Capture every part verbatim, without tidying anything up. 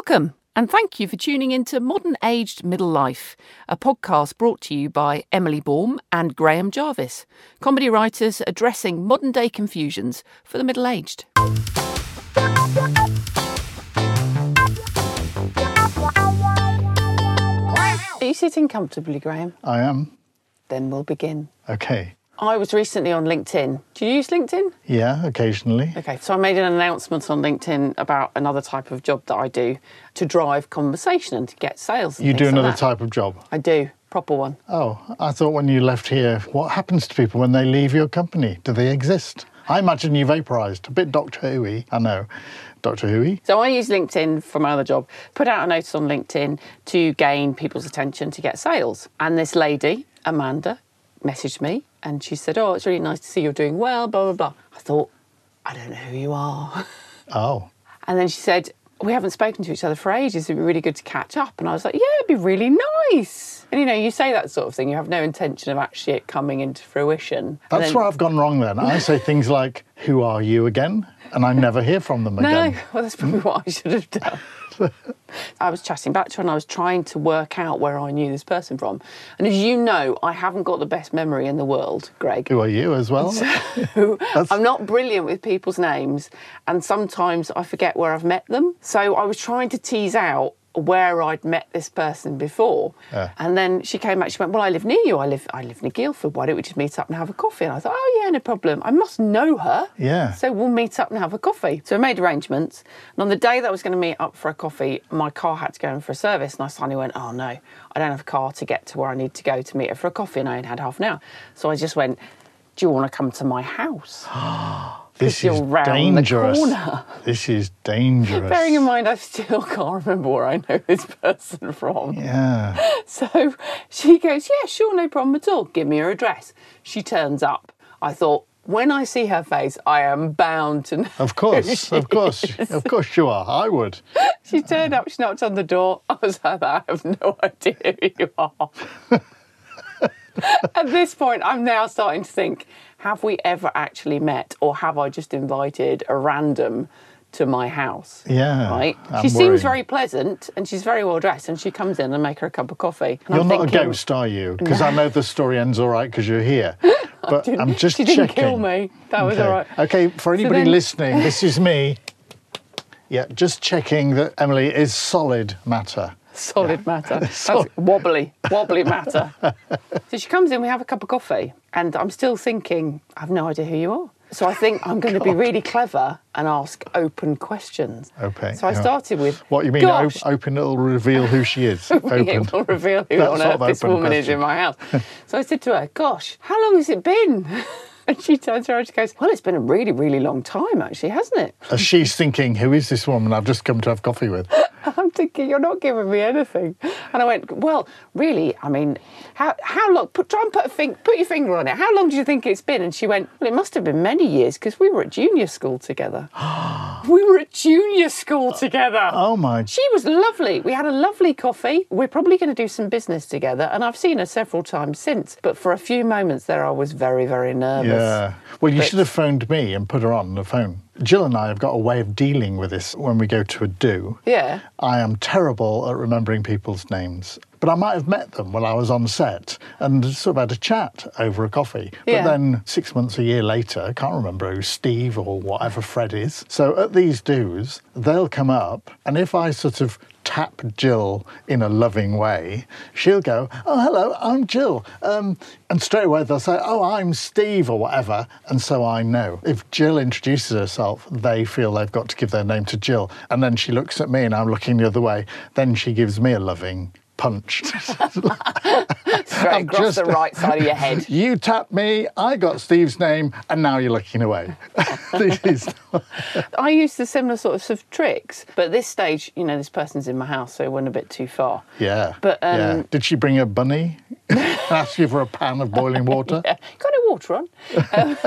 Welcome, and thank you for tuning into Modern Aged Middle Life, a podcast brought to you by Emily Baum and Graham Jarvis, comedy writers addressing modern-day confusions for the middle-aged. Are you sitting comfortably, Graham? I am. Then we'll begin. Okay. I was recently on LinkedIn. Do you use LinkedIn? Yeah, occasionally. Okay, so I made an announcement on LinkedIn about another type of job that I do to drive conversation and to get sales. And You do things like another that. type of job? I do, proper one. Oh, I thought when you left here, what happens to people when they leave your company? Do they exist? I imagine you vaporised. A bit Doctor Who-y, I know. Doctor Who-y. So I use LinkedIn for my other job, put out a notice on LinkedIn to gain people's attention to get sales. And this lady, Amanda, messaged me and she said, oh, it's really nice to see you're doing well, blah, blah, blah. I thought, I don't know who you are. Oh. And then she said, we haven't spoken to each other for ages. It'd be really good to catch up. And I was like, yeah, it'd be really nice. And, you know, you say that sort of thing. You have no intention of actually it coming into fruition. That's then, where I've gone wrong then. I say things like, who are you again? And I never hear from them again. No, well, that's probably what I should have done. I was chatting back to her and I was trying to work out where I knew this person from. And as you know, I haven't got the best memory in the world, Greg. Who are you as well? So I'm not brilliant with people's names and sometimes I forget where I've met them. So I was trying to tease out where I'd met this person before. Yeah. And then she came back, she went, well, I live near you. I live I live near Guildford. Why don't we just meet up and have a coffee? And I thought, oh, yeah, no problem. I must know her. Yeah. So we'll meet up and have a coffee. So I made arrangements. And on the day that I was going to meet up for a coffee, my car had to go in for a service. And I suddenly went, oh, no, I don't have a car to get to where I need to go to meet her for a coffee. And I only had half an hour. So I just went, do you want to come to my house? This you're is round dangerous. the corner. This is dangerous. Bearing in mind, I still can't remember where I know this person from. Yeah. So she goes, yeah, sure, no problem at all. Give me her address. She turns up. I thought, when I see her face, I am bound to know. Of course, who of course. she is. Of course you are. I would. She turned up, she knocked on the door. I was like, I have no idea who you are. At this point, I'm now starting to think, have we ever actually met or have I just invited a random to my house? Yeah. Right? I'm she seems worried. very pleasant and she's very well dressed and she comes in and make her a cup of coffee. And You're I'm not thinking, a ghost, are you? Because I know the story ends all right because you're here. But I'm just she checking. didn't kill me. That was okay. all right. Okay, for anybody then- listening, this is me. Yeah, just checking that Emily is solid matter. Solid matter. That's Solid. wobbly, wobbly matter. So she comes in, we have a cup of coffee, and I'm still thinking, I have no idea who you are. So I think I'm going to be really clever and ask open questions. Okay. So I yeah. started with, What you mean, gosh, op- open, it'll reveal who she is. it Open. will reveal who That on sort earth of this open woman is question. in my house. So I said to her, gosh, how long has it been? And she turns around and she goes, well, it's been a really, really long time, actually, hasn't it? As she's thinking, who is this woman I've just come to have coffee with? I'm thinking, you're not giving me anything. And I went, well, really, I mean, how how long, put, try and put, a fing, put your finger on it. How long do you think it's been? And she went, well, it must have been many years because we were at junior school together. We were at junior school together. Oh, my... She was lovely. We had a lovely coffee. We're probably going to do some business together. And I've seen her several times since. But for a few moments there, I was very, very nervous. Yeah. Well, you But- should have phoned me and put her on the phone. Jill and I have got a way of dealing with this when we go to a do. Yeah. I am terrible at remembering people's names. But I might have met them while I was on set and sort of had a chat over a coffee. Yeah. But then six months, a year later, I can't remember who Steve or whatever Fred is. So at these do's, they'll come up, and if I sort of tap Jill in a loving way, she'll go, oh, hello, I'm Jill. Um, and straight away they'll say, oh, I'm Steve or whatever. And so I know. If Jill introduces herself, they feel they've got to give their name to Jill. And then she looks at me and I'm looking the other way. Then she gives me a loving punch. Straight I'm across just- the right side of your head. You tapped me, I got Steve's name, and now you're looking away. This is... I used the similar sort of, sort of tricks, but at this stage, you know, this person's in my house, so it went a bit too far. Yeah. But, um, yeah. Did she bring a bunny? Ask you for a pan of boiling water? Yeah. Got no water on. Um,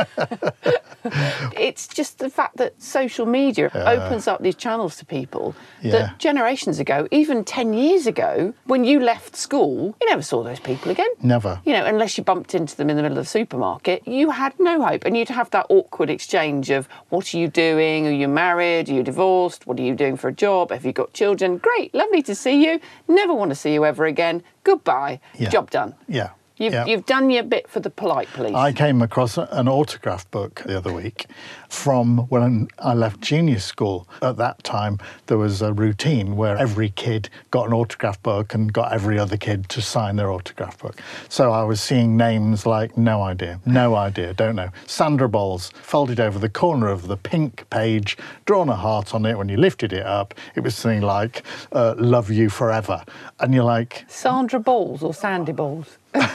it's just the fact that social media Yeah. opens up these channels to people Yeah. that generations ago, even ten years ago, when you left school, you never saw those people again. Never. You know, unless you bumped into them in the middle of the supermarket, you had no hope. And you'd have that awkward exchange of, what are you doing? Are you married? Are you divorced? What are you doing for a job? Have you got children? Great, lovely to see you. Never want to see you ever again. Goodbye. Yeah. Job done. Yeah. You've, yeah. you've done your bit for the polite police. I came across an autograph book the other week from when I left junior school. At that time, there was a routine where every kid got an autograph book and got every other kid to sign their autograph book. So I was seeing names like, no idea, no idea, don't know. Sandra Bowles, folded over the corner of the pink page, drawn a heart on it. When you lifted it up, it was something like, uh, love you forever. And you're like... Sandra Balls or Sandy Balls?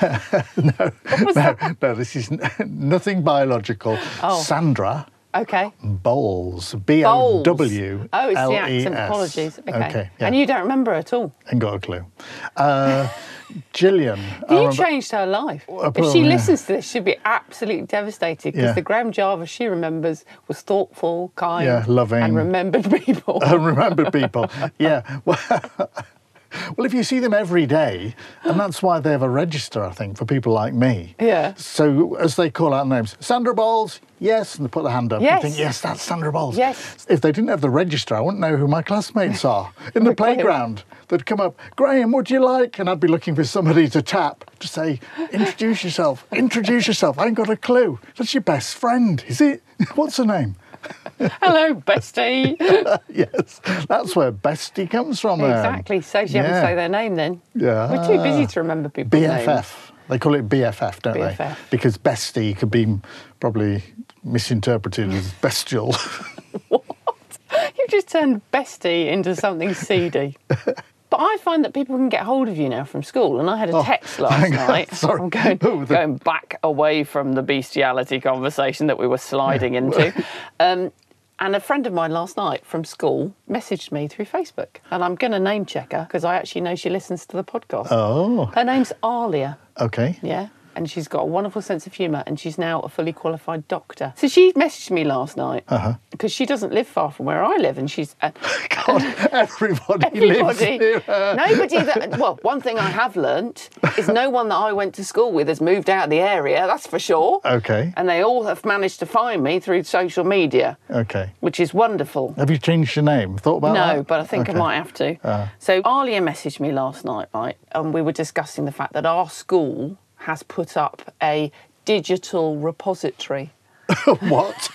no, no, no, this is n- nothing biological. Oh. Sandra Okay. Bowles, B O W Oh, it's L the E accent. S. Apologies. Okay. Okay, yeah. And you don't remember her at all? Ain't got a clue. Uh, Gillian. I You remember- changed her life. Well, If she yeah. listens to this, she'll be absolutely devastated because Yeah. the Graham Jarvis she remembers was thoughtful, kind, Yeah, loving. and remembered people. I remember people. Yeah. Well, well, if you see them every day, and that's why they have a register, I think, for people like me. Yeah. So as they call out names, Sandra Bowles, yes, and they put their hand up Yes. and think, yes, that's Sandra Bowles. Yes. If they didn't have the register, I wouldn't know who my classmates are. In the playground, they'd come up, Graham, what do you like? And I'd be looking for somebody to tap to say, introduce yourself, introduce yourself. I ain't got a clue. That's your best friend, is it? What's her name? Hello, bestie. Yes, that's where bestie comes from. um, Exactly. Saves you having to yeah. say their name then. Yeah. We're too busy to remember people's B names. F F. They call it B F F, don't B F they? F. Because bestie could be probably misinterpreted as bestial. You've just turned bestie into something seedy. But I find that people can get hold of you now from school. And I had a text last hang on, night. sorry. I'm going, Oh, the- going back away from the bestiality conversation that we were sliding into. Um, and a friend of mine last night from school messaged me through Facebook. And I'm going to name check her because I actually know she listens to the podcast. Oh, Her name's Alia. okay. Yeah. And she's got a wonderful sense of humour and she's now a fully qualified doctor. So she messaged me last night Uh-huh. because she doesn't live far from where I live and she's... Uh, God, everybody, lives Everybody. near her. Nobody that... Well, one thing I have learnt is no one that I went to school with has moved out of the area, that's for sure. Okay, And they all have managed to find me through social media, okay. which is wonderful. Have you changed your name? Thought about that? No, but I think Okay. I might have to. Uh. So Alia messaged me last night, right, and we were discussing the fact that our school has put up a digital repository. What?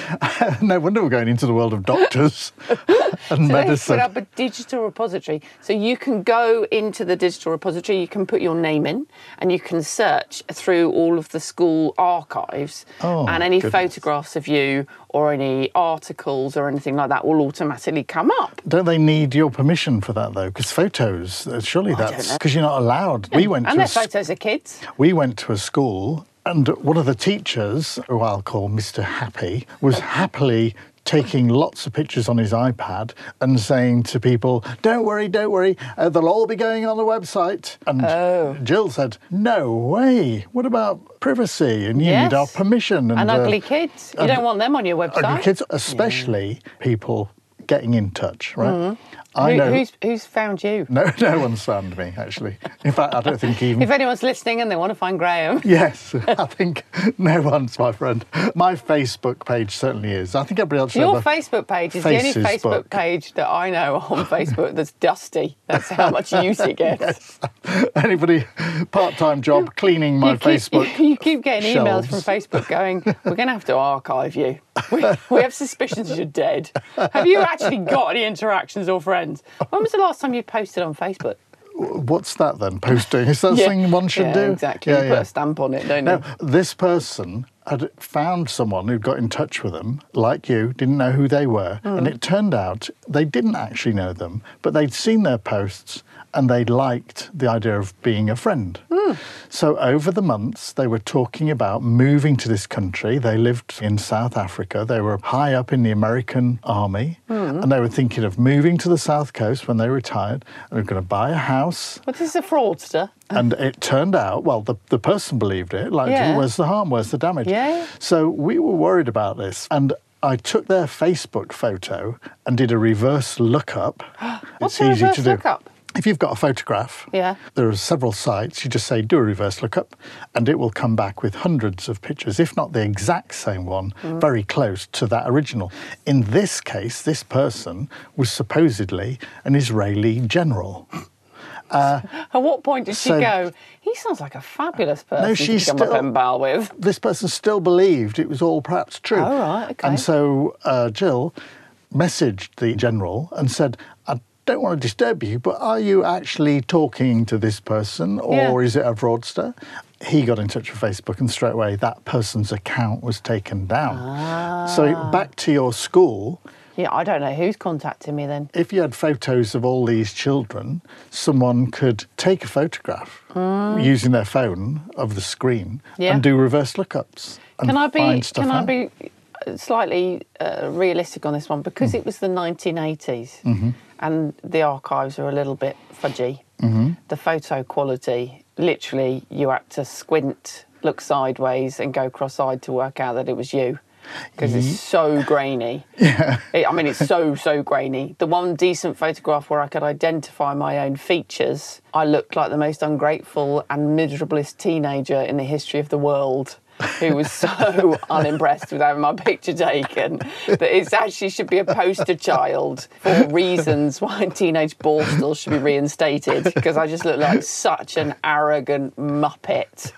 No wonder we're going into the world of doctors and So they've medicine. put up a digital repository. So you can go into the digital repository, you can put your name in, and you can search through all of the school archives. Oh, and any goodness. photographs of you or any articles or anything like that will automatically come up. Don't they need your permission for that though? Because photos, uh, surely don't that's know. because you're not allowed. We went And to a their s- photos of kids. we went to a school, and one of the teachers, who I'll call Mister Happy, was happily taking lots of pictures on his iPad and saying to people, "Don't worry, don't worry, uh, they'll all be going on the website." And Oh. Jill said, "No way. What about privacy? And you Yes. need our permission." And uh, ugly kids. You and- don't want them on your website. ugly kids, especially people getting in touch, right? I Who- know. Who's, who's found you? No, no one's found me, actually. In fact, I don't think even... If anyone's listening and they want to find Graham, Yes, I think no one's my friend. My Facebook page certainly is. I think everybody else... should your have a- Facebook page is the only Faces Facebook book. page that I know on Facebook that's dusty. That's how much use it gets. Anybody part-time job cleaning my you keep, Facebook You keep getting emails shelves. from Facebook going, we're going to have to archive you. We, we have suspicions you're dead. Have you actually got any interactions or friends? When was the last time you posted on Facebook? What's that then, posting? Is that something one should yeah, do? exactly. Yeah, you yeah. put a stamp on it, don't Now, you? this person had found someone who got in touch with them, like you, didn't know who they were, Mm. and it turned out they didn't actually know them, but they'd seen their posts and they liked the idea of being a friend. Mm. So over the months, they were talking about moving to this country. They lived in South Africa. They were high up in the American army, mm. and they were thinking of moving to the South Coast when they retired, and they were going to buy a house. But this is a fraudster. And it turned out, well, the, the person believed it, like, Yeah. where's the harm, where's the damage? Yeah. So we were worried about this, and I took their Facebook photo and did a reverse lookup. What's a reverse lookup? If you've got a photograph, Yeah. there are several sites. You just say, do a reverse lookup, and it will come back with hundreds of pictures, if not the exact same one, mm. very close to that original. In this case, this person was supposedly an Israeli general. Uh, At what point did so, she go, he sounds like a fabulous person no, to she's become still, a pen pal with? This person still believed it was all perhaps true. Oh, right, OK. And so uh, Jill messaged the general and said, I don't want to disturb you, but are you actually talking to this person, or Yeah. is it a fraudster? He got in touch with Facebook, and straight away that person's account was taken down. Ah. So back to your school. Yeah, I don't know who's contacting me then. If you had photos of all these children, someone could take a photograph mm. using their phone of the screen Yeah. and do reverse lookups. And Can I be? find stuff Can I out. be slightly uh, realistic on this one? Because mm. it was the nineteen eighties, mm-hmm. and the archives are a little bit fudgy. Mm-hmm. The photo quality, literally, you had to squint, look sideways, and go cross-eyed to work out that it was you. Because it's so grainy. Yeah. It, I mean, it's so, so grainy. The one decent photograph where I could identify my own features, I looked like the most ungrateful and miserablest teenager in the history of the world, who was so unimpressed with having my picture taken that it actually should be a poster child for reasons why teenage borstal should be reinstated, because I just look like such an arrogant muppet.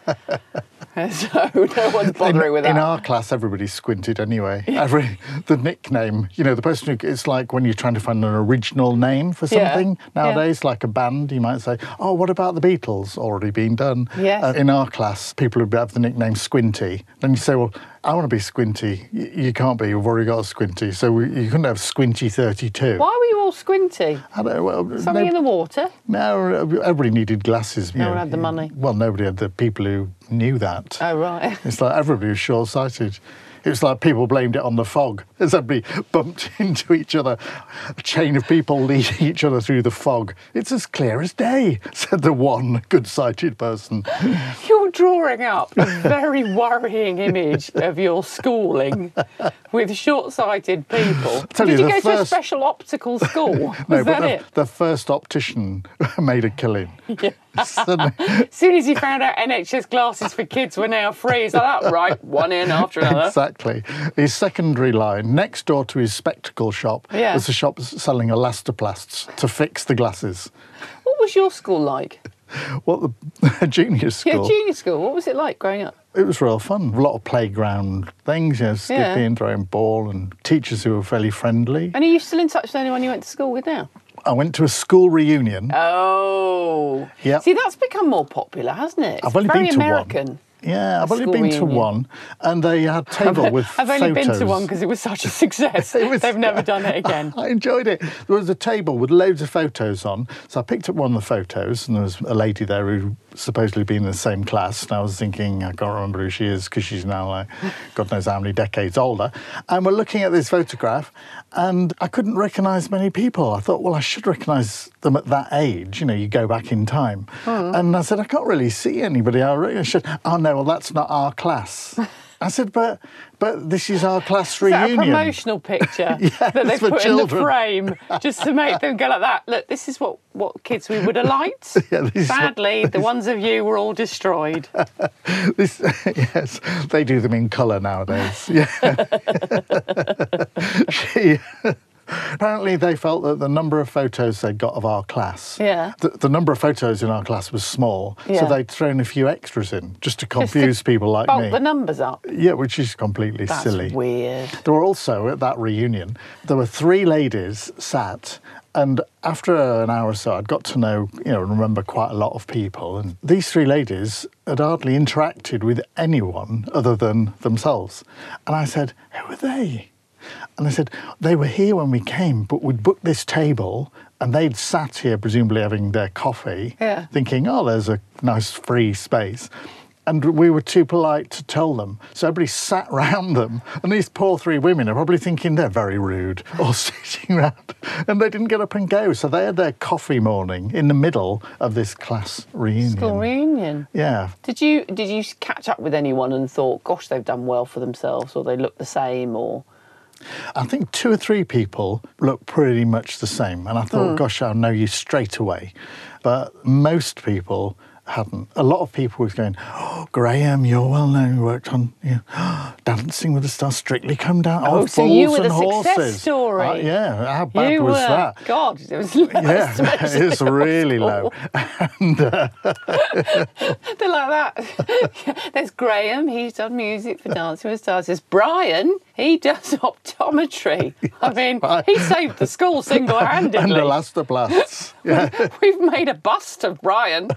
So no one's bothering in, with that. In our class, everybody squinted anyway. Every the nickname, you know, the person who, it's like when you're trying to find an original name for Yeah. something nowadays, Yeah. like a band, you might say, oh, what about the Beatles? Already been done. Yes. Uh, in our class, people would have the nickname Squinty. Then you say, well, I want to be Squinty. Y- you can't be, you've already got a Squinty. So we, you couldn't have Squinty thirty-two. Why were you all squinty? I don't know. Well, Something no, in the water? no, everybody needed glasses. you No know. one had the money. Well, nobody had the people who knew that. Oh, right. It's like everybody was short-sighted. It was like people blamed it on the fog. As everybody bumped into each other, a chain of people leading each other through the fog. It's as clear as day, said the one good-sighted person. You're drawing up a very worrying image of your schooling with short-sighted people. Tell Did you, you, the go to a first- special optical school? Was No, but that the, it? the first optician made a killing. Yeah. Suddenly- As soon as he found out N H S glasses for kids were now free, he's like, oh, right, one in after another. Exactly. His secondary line, next door to his spectacle shop, Yeah. was a shop selling elastoplasts to fix the glasses. What was your school like? What the junior school? Yeah, junior school. What was it like growing up? It was real fun. A lot of playground things, you know, skipping, Yeah. throwing ball, and teachers who were fairly friendly. And are you still in touch with anyone you went to school with now? I went to a school reunion. Oh. Yep. See, that's become more popular, hasn't it? It's I've only very been to American. one. Yeah, I've only school been reunion. to one, and they had a table with I've only been to photos. one because it was such a success. It was- They've never done it again. I enjoyed it. There was a table with loads of photos on, so I picked up one of the photos, and there was a lady there who supposedly been in the same class, and I was thinking, I can't remember who she is because she's now like, God knows how many decades older. And we're looking at this photograph, and I couldn't recognise many people. I thought, well, I should recognise them at that age. You know, you go back in time. Hmm. And I said, I can't really see anybody. I really should. Oh no, well, that's not our class. I said, but but this is our class Is reunion. that a promotional picture Yes, that they've for put children. in the frame just to make them go like that? Look, this is what, what kids we would have liked. Yeah, this is what- Sadly, the ones of you were all destroyed. This, yes, they do them in colour nowadays. Yeah. she, apparently, they felt that the number of photos they'd got of our class, Yeah. the, the number of photos in our class was small, Yeah. so they'd thrown a few extras in just to confuse people like Bulk me. the numbers up. Yeah, which is completely That's silly. weird. There were also, at that reunion, there were three ladies sat, and after an hour or so, I'd got to know, you know, and remember quite a lot of people. And these three ladies had hardly interacted with anyone other than themselves. And I said, who are they? And they said, they were here when we came, but we'd booked this table And they'd sat here, presumably having their coffee, Yeah. thinking, oh, there's a nice free space. And we were too polite to tell them. So everybody sat round them. And these poor three women are probably thinking they're very rude, all sitting round. And they didn't get up and go. So they had their coffee morning in the middle of this class reunion. School reunion. Yeah. Did you did you catch up with anyone and thought, gosh, they've done well for themselves, or they look the same, or? I think two or three people looked pretty much the same. And I thought, gosh, I'll know you straight away. But most people hadn't. A lot of people was going, oh, Graham, you're well known, you worked on you know, Dancing with the Stars, Strictly Come Down. Oh, oh so Fools you were and the Horses. success story. Uh, yeah, how bad You was were. that? God, it was low. Yeah, it's really low. And uh, They're like that. There's Graham, he's done music for Dancing with the Stars. There's Brian, he does optometry. I mean, he saved the school single-handedly. and Elastoplasts. Yeah. We've made a bust of Brian.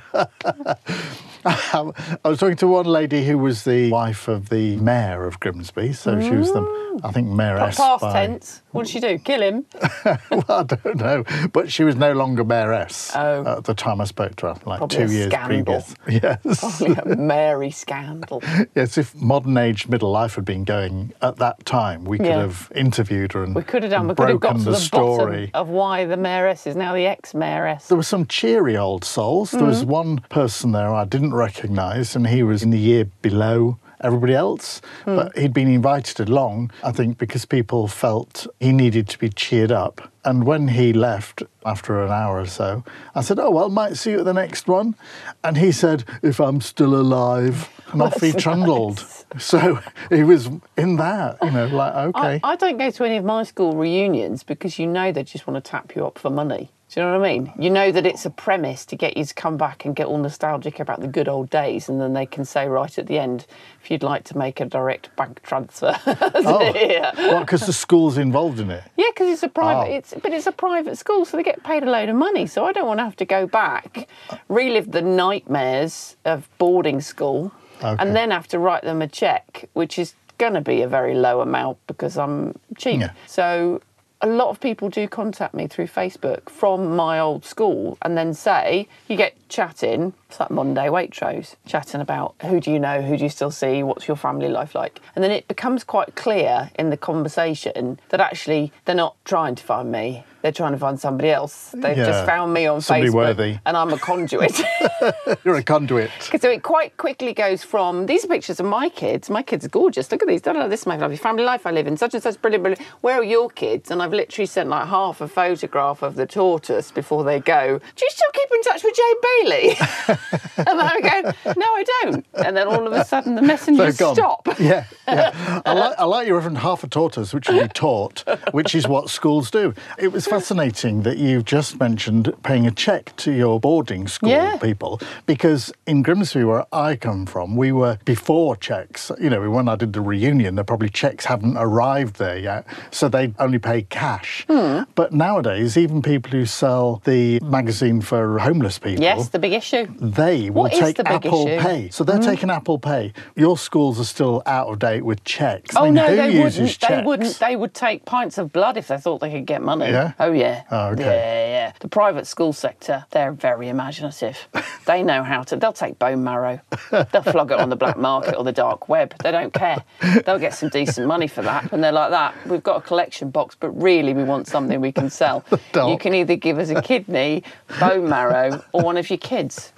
I was talking to one lady who was the wife of the mayor of Grimsby, so she was the, I think, mayoress. Past by... tense. What did she do? Kill him? Well, I don't know, but she was no longer mayoress Oh. at the time I spoke to her, like Probably two a years scandal. previous. Yes, Probably a Mary scandal. yes. If modern age middle life had been going at that time, we could Yeah. have interviewed her and We could have done. We could have got broken to the, the, story. bottom of why the mayoress is now the ex-mayoress. There were some cheery old souls. There was one person there I didn't recognise, and he was in the year below everybody else. But he'd been invited along, I think, because people felt he needed to be cheered up. And when he left after an hour or so, I said, oh, well, might see you at the next one. And he said, if I'm still alive. And off he That's trundled. nice. So he was in that, you know, like, okay. I, I don't go to any of my school reunions because you know they just want to tap you up for money. Do you know what I mean? You know that it's a premise to get you to come back and get all nostalgic about the good old days, and then they can say right at the end, if you'd like to make a direct bank transfer. Oh, yeah, well, because the school's involved in it. yeah, because it's a private. Oh. It's but it's a private school, so they get paid a load of money. So I don't want to have to go back, relive the nightmares of boarding school, Okay. and then have to write them a cheque, which is going to be a very low amount because I'm cheap. Yeah. So a lot of people do contact me through Facebook from my old school and then say, you get chatting, it's like Monday Waitrose, chatting about who do you know, who do you still see, what's your family life like? And then it becomes quite clear in the conversation that actually they're not trying to find me. They're trying to find somebody else. They've Yeah. just found me on Somebody Facebook worthy. and I'm a conduit. You're a conduit. So it quite quickly goes from, these are pictures of my kids. My kids are gorgeous. Look at these. Da, da, da, this is my lovely family life I live in. Such and such, brilliant, brilliant. Where are your kids? And I've literally sent like half a photograph of the tortoise before they go, do you still keep in touch with Jay Bailey? And I go, no, I don't. And then all of a sudden the messengers They're gone. stop. Yeah, yeah. I like, I like your reference half a tortoise, which would be taught, which is what schools do. It was fascinating that you just mentioned paying a cheque to your boarding school Yeah. people, because in Grimsby, where I come from, we were before cheques. You know, when I did the reunion, there probably cheques hadn't arrived there yet, so they only paid cash. Hmm. But nowadays, even people who sell the magazine for homeless people, Yes, the big issue. they will What is take the big Apple issue? Pay. So they're taking Apple Pay. Your schools are still out of date with cheques. I Oh mean, no, who they uses wouldn't. They cheques? wouldn't. They would take pints of blood if they thought they could get money. Yeah? Oh yeah. Oh, okay. Yeah, yeah. The private school sector, they're very imaginative. They know how to. They'll take bone marrow. They'll flog it on the black market or the dark web. They don't care. They'll get some decent money for that. And they're like that. We've got a collection box, but really we want something we can sell. dark. You can either give us a kidney, bone marrow, or one of your kids.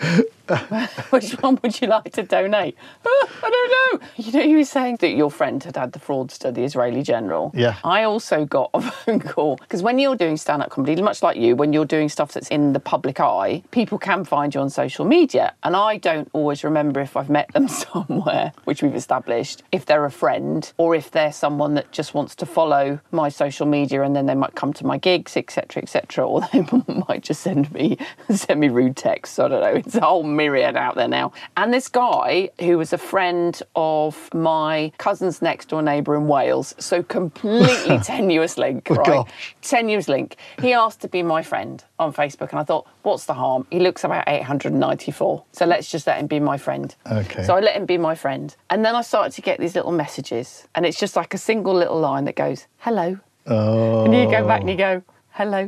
Which one would you like to donate? Oh, I don't know. You know, you were saying that your friend had had the fraudster, the Israeli general. Yeah. I also got a phone call because when you're doing stand-up comedy, much like you, when you're doing stuff that's in the public eye, people can find you on social media. And I don't always remember if I've met them somewhere, which we've established, if they're a friend or if they're someone that just wants to follow my social media and then they might come to my gigs, et cetera, et cetera, or they might just send me send me rude texts. I don't know. It's a whole myriad out there now. And this guy, who was a friend of my cousin's next door neighbour in Wales, so completely tenuous link, Oh, right? gosh. Tenuous link. He asked to be my friend on Facebook, and I thought, what's the harm? He looks about eight hundred ninety-four, so let's just let him be my friend. Okay. So I let him be my friend. And then I started to get these little messages, and it's just like a single little line that goes, hello. Oh. And you go back and you go, hello.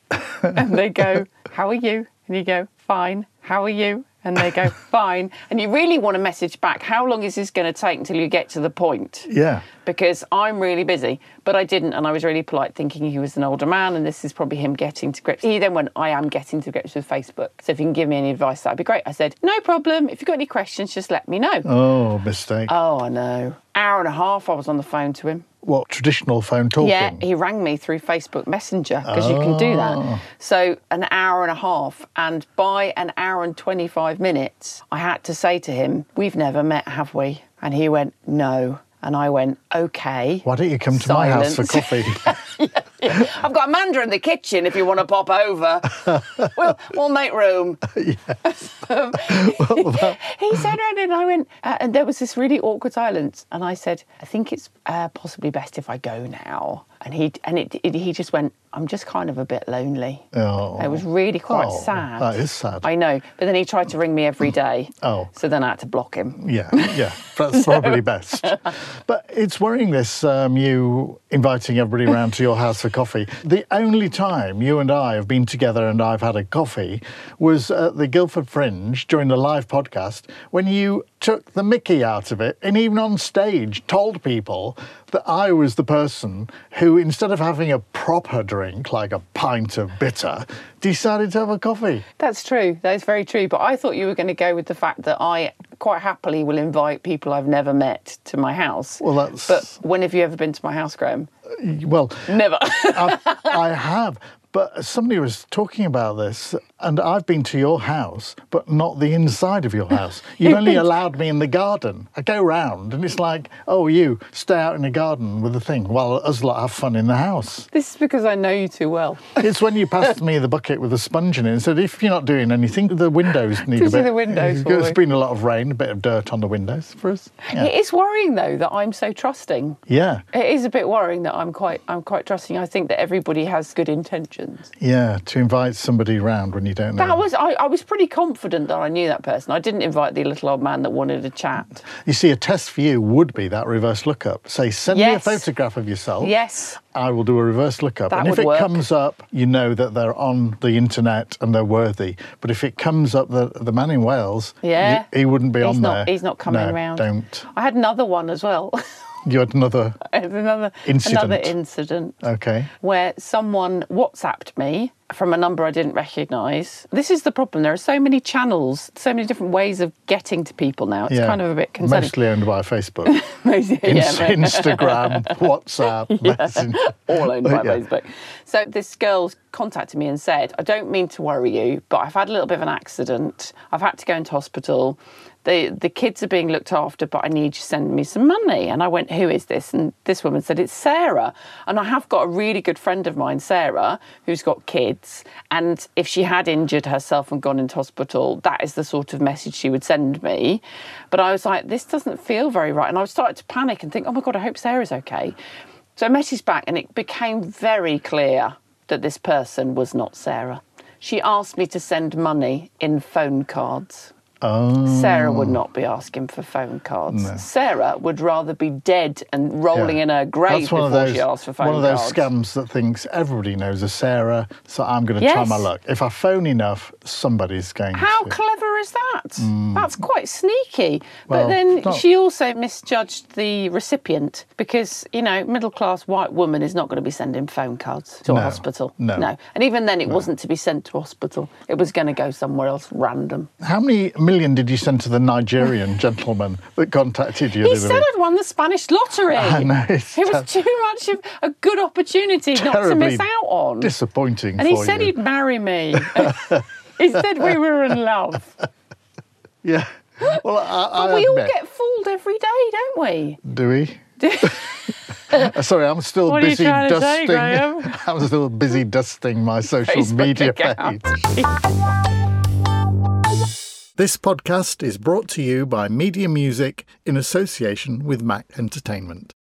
And they go, how are you? And you go, fine. How are you? And they go, fine. And you really want to message back, how long is this going to take until you get to the point? Yeah. Because I'm really busy. But I didn't, and I was really polite, thinking he was an older man, and this is probably him getting to grips. He then went, I am getting to grips with Facebook. So if you can give me any advice, that'd be great. I said, no problem. If you've got any questions, just let me know. Oh, mistake. Oh, I know. Hour and a half I was on the phone to him. What, traditional phone talking? Yeah, he rang me through Facebook Messenger, because you can do that. So an hour and a half, and by an hour and twenty-five minutes, I had to say to him, we've never met, have we? And he went, no. And I went, okay. Why don't you come to Silence. my house for coffee? yeah, yeah. I've got Amanda in the kitchen if you want to pop over. we'll, we'll make room. Yes. um, well, that... He said, and I went, uh, and there was this really awkward silence. And I said, I think it's uh, possibly best if I go now. And he and it, it, he just went, I'm just kind of a bit lonely. Oh. It was really quite oh, sad. That is sad. I know. But then he tried to ring me every day. Oh. So then I had to block him. Yeah, yeah. That's so... probably best. But it's worrying this, um, you inviting everybody around to your house for coffee. The only time you and I have been together and I've had a coffee was at the Guildford Fringe during the live podcast, when you took the mickey out of it and even on stage told people that I was the person who, instead of having a proper drink, like a pint of bitter, decided to have a coffee. That's true. That is very true. But I thought you were going to go with the fact that I quite happily will invite people I've never met to my house. Well, that's... But when have you ever been to my house, Graham? Well... Never. I, I have. But somebody was talking about this, and I've been to your house, but not the inside of your house. You've only allowed me in the garden. I go round, and it's like, oh, you stay out in the garden with the thing, while us lot have fun in the house. This is because I know you too well. It's when you passed me the bucket with a sponge in it and said, if you're not doing anything, the windows need a bit... the windows There's for been a lot of rain, a bit of dirt on the windows for us. Yeah. It is worrying, though, that I'm so trusting. Yeah. It is a bit worrying that I'm quite, I'm quite trusting. I think that everybody has good intentions. Yeah, to invite somebody round when you don't know. That was, I, I was pretty confident that I knew that person. I didn't invite the little old man that wanted a chat. You see, a test for you would be that reverse lookup. Say, send yes. me a photograph of yourself. Yes. I will do a reverse lookup. That and if would it work. comes up, you know that they're on the internet and they're worthy. But if it comes up, the, the man in Wales, yeah. you, he wouldn't be he's on not, there. He's not coming no, around. Don't. I had another one as well. You had another, I had another incident. Another incident. Okay. Where someone WhatsApped me from a number I didn't recognise. This is the problem. There are so many channels, so many different ways of getting to people now. It's yeah. kind of a bit concerning. Mostly owned by Facebook. Mostly, yeah, Instagram, WhatsApp, yeah. Messenger. All owned by yeah. Facebook. So this girl contacted me and said, I don't mean to worry you, but I've had a little bit of an accident. I've had to go into hospital. The the kids are being looked after, but I need you to send me some money. And I went, who is this? And this woman said, it's Sarah. And I have got a really good friend of mine, Sarah, who's got kids. And if she had injured herself and gone into hospital, that is the sort of message she would send me. But I was like, this doesn't feel very right. And I started to panic and think, oh my God, I hope Sarah's okay. So I messaged back and it became very clear that this person was not Sarah. She asked me to send money in phone cards. Oh. Sarah would not be asking for phone cards. No. Sarah would rather be dead and rolling yeah. in her grave That's one before of those, she asked for phone cards. One of those cards. scams that thinks everybody knows a Sarah, so I'm going to yes. try my luck. If I phone enough, somebody's going How to... clever is that? Mm. That's quite sneaky. Well, but then not... she also misjudged the recipient because, you know, middle-class white woman is not going to be sending phone cards to no. a hospital. No. No. And even then, it no. wasn't to be sent to hospital. It was going to go somewhere else random. How many million did you send to the Nigerian gentleman that contacted you? He said I'd won the Spanish lottery. I know. It's it was ter- too much of a good opportunity not to miss out on. Disappointing and for he said you. he'd marry me. He said we were in love. Yeah. Well, I, but I we all admit, get fooled every day, don't we? Do we? Sorry, I'm still what busy are you trying dusting. To say, Graham? I'm still busy dusting my social Facebook media account. page. This podcast is brought to you by Media Music in association with Mac Entertainment.